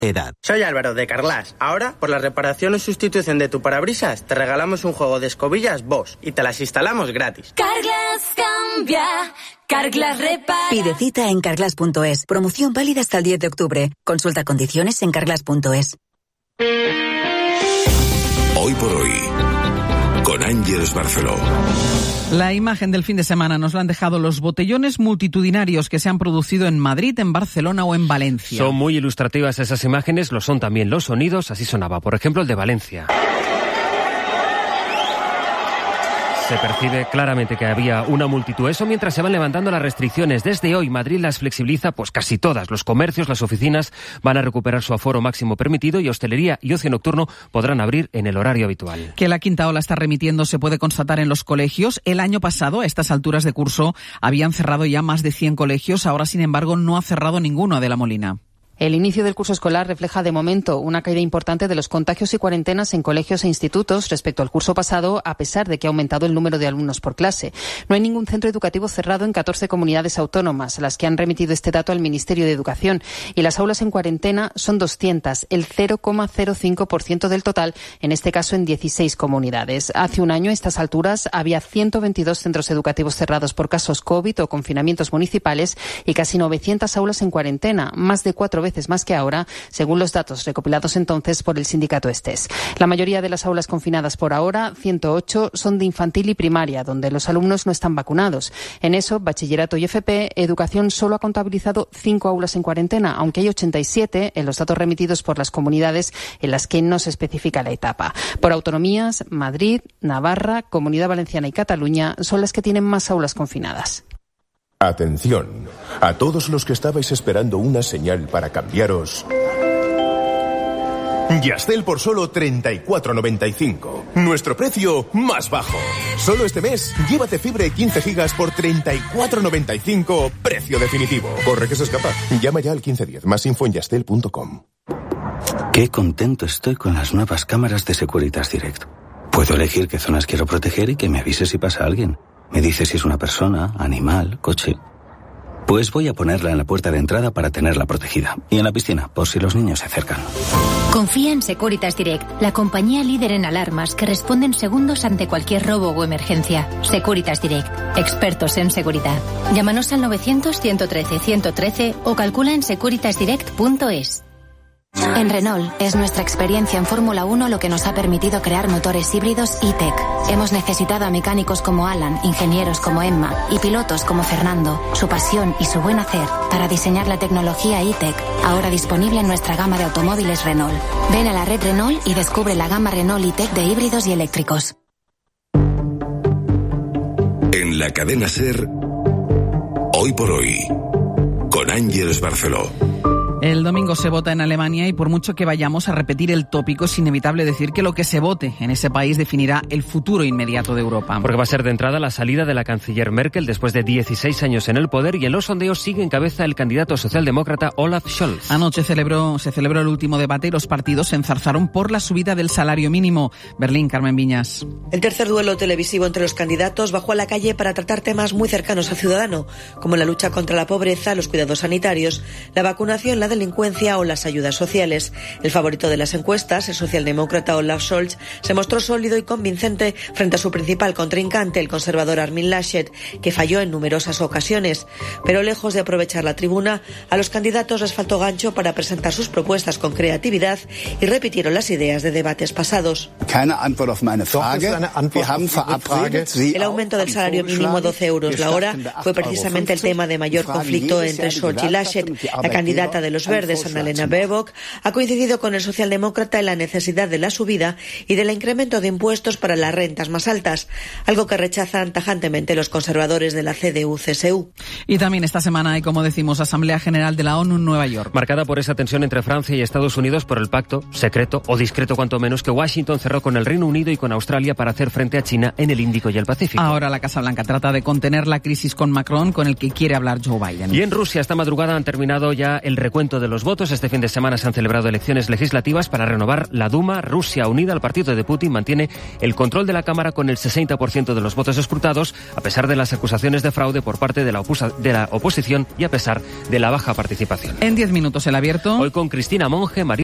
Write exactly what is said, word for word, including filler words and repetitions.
edad. Soy Álvaro de Carglass. Ahora, por la reparación o sustitución de tu parabrisas, te regalamos un juego de escobillas Bosch y te las instalamos gratis. Carglass cambia, Carglass repara. Pide cita en carglass punto es. Promoción válida hasta el diez de octubre. Consulta condiciones en carglass punto es. Hoy por hoy, con Ángeles Barceló. La imagen del fin de semana nos la han dejado los botellones multitudinarios que se han producido en Madrid, en Barcelona o en Valencia. Son muy ilustrativas esas imágenes, lo son también los sonidos, así sonaba, por ejemplo, el de Valencia. Se percibe claramente que había una multitud. Eso mientras se van levantando las restricciones. Desde hoy Madrid las flexibiliza pues casi todas. Los comercios, las oficinas van a recuperar su aforo máximo permitido y hostelería y ocio nocturno podrán abrir en el horario habitual. Que la quinta ola está remitiendo se puede constatar en los colegios. El año pasado, a estas alturas de curso, habían cerrado ya más de cien colegios. Ahora, sin embargo, no ha cerrado ninguno, de la Molina. El inicio del curso escolar refleja de momento una caída importante de los contagios y cuarentenas en colegios e institutos respecto al curso pasado, a pesar de que ha aumentado el número de alumnos por clase. No hay ningún centro educativo cerrado en catorce comunidades autónomas, a las que han remitido este dato al Ministerio de Educación. Y las aulas en cuarentena son doscientas, el cero coma cero cinco por ciento del total, en este caso en dieciséis comunidades. Hace un año, a estas alturas, había ciento veintidós centros educativos cerrados por casos COVID o confinamientos municipales y casi novecientas aulas en cuarentena, más de cuatro veces más que ahora, según los datos recopilados entonces por el sindicato Estes. La mayoría de las aulas confinadas por ahora, ciento ocho, son de infantil y primaria, donde los alumnos no están vacunados. En eso, bachillerato y F P, Educación solo ha contabilizado cinco aulas en cuarentena, aunque hay ochenta y siete en los datos remitidos por las comunidades en las que no se especifica la etapa. Por autonomías, Madrid, Navarra, Comunidad Valenciana y Cataluña son las que tienen más aulas confinadas. Atención, a todos los que estabais esperando una señal para cambiaros. Yastel por solo treinta y cuatro noventa y cinco. Nuestro precio más bajo. Solo este mes, llévate fibra y quince gigas por treinta y cuatro noventa y cinco. Precio definitivo. Corre que se escapa. Llama ya al quince diez. Más info en yastel punto com. Qué contento estoy con las nuevas cámaras de Securitas Direct. Puedo elegir qué zonas quiero proteger y que me avise si pasa alguien. Me dice si es una persona, animal, coche. Pues voy a ponerla en la puerta de entrada para tenerla protegida. Y en la piscina, por si los niños se acercan. Confía en Securitas Direct, la compañía líder en alarmas que responde en segundos ante cualquier robo o emergencia. Securitas Direct, expertos en seguridad. Llámanos al novecientos, ciento trece, ciento trece o calcula en securitas direct punto es. En Renault es nuestra experiencia en Fórmula uno lo que nos ha permitido crear motores híbridos E-Tech. Hemos necesitado a mecánicos como Alan, ingenieros como Emma y pilotos como Fernando, su pasión y su buen hacer para diseñar la tecnología E-Tech, ahora disponible en nuestra gama de automóviles Renault. Ven a la red Renault y descubre la gama Renault E-Tech de híbridos y eléctricos. En la cadena SER, Hoy por Hoy, con Ángeles Barceló. El domingo se vota en Alemania y por mucho que vayamos a repetir el tópico, es inevitable decir que lo que se vote en ese país definirá el futuro inmediato de Europa. Porque va a ser de entrada la salida de la canciller Merkel después de dieciséis años en el poder y en los sondeos sigue en cabeza el candidato socialdemócrata Olaf Scholz. Anoche celebró, se celebró el último debate y los partidos se enzarzaron por la subida del salario mínimo. Berlín, Carmen Viñas. El tercer duelo televisivo entre los candidatos bajó a la calle para tratar temas muy cercanos al ciudadano, como la lucha contra la pobreza, los cuidados sanitarios, la vacunación, la delincuencia o las ayudas sociales. El favorito de las encuestas, el socialdemócrata Olaf Scholz, se mostró sólido y convincente frente a su principal contrincante, el conservador Armin Laschet, que falló en numerosas ocasiones. Pero lejos de aprovechar la tribuna, a los candidatos les faltó gancho para presentar sus propuestas con creatividad y repitieron las ideas de debates pasados. El aumento del salario mínimo a doce euros la hora fue precisamente el tema de mayor conflicto entre Scholz y Laschet. La candidata de los Verdes, Annalena Baerbock, ha coincidido con el socialdemócrata en la necesidad de la subida y del incremento de impuestos para las rentas más altas, algo que rechazan tajantemente los conservadores de la C D U C S U. Y también esta semana hay, como decimos, Asamblea General de la ONU en Nueva York. Marcada por esa tensión entre Francia y Estados Unidos por el pacto, secreto o discreto cuanto menos, que Washington cerró con el Reino Unido y con Australia para hacer frente a China en el Índico y el Pacífico. Ahora la Casa Blanca trata de contener la crisis con Macron, con el que quiere hablar Joe Biden. Y en Rusia esta madrugada han terminado ya el recuento recuento de los votos. Este fin de semana se han celebrado elecciones legislativas para renovar la Duma. Rusia unida al partido de Putin mantiene el control de la Cámara con el sesenta por ciento de los votos escrutados, a pesar de las acusaciones de fraude por parte de la, opusa- de la oposición y a pesar de la baja participación. En diez minutos el abierto. Hoy con Cristina Monge, María